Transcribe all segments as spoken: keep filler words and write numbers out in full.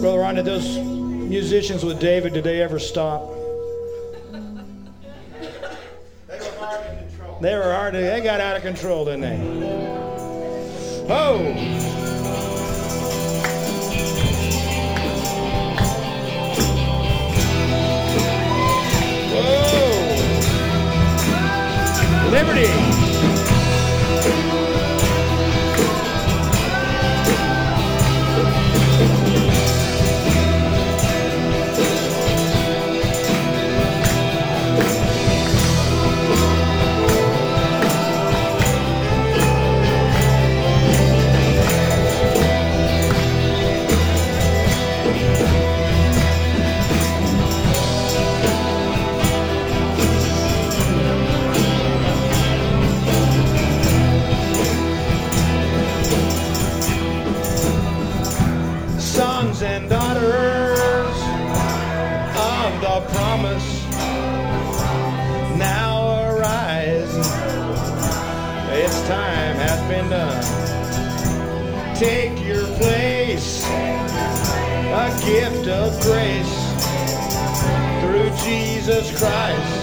Brother Ron, did those musicians with David, did they ever stop? They were hard to control. They were hard to, they got out of control, didn't they? Oh! Whoa! Liberty! And daughters of the promise, now arise. Its time hath been done. Take your place, a gift of grace through Jesus Christ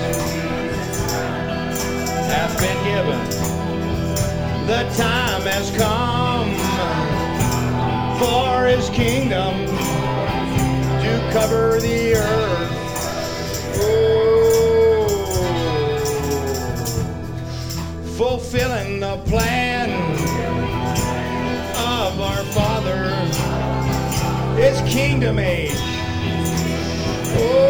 hath been given. The time has come for his kingdom to cover the earth. Oh, fulfilling the plan of our Father, his kingdom age. Oh,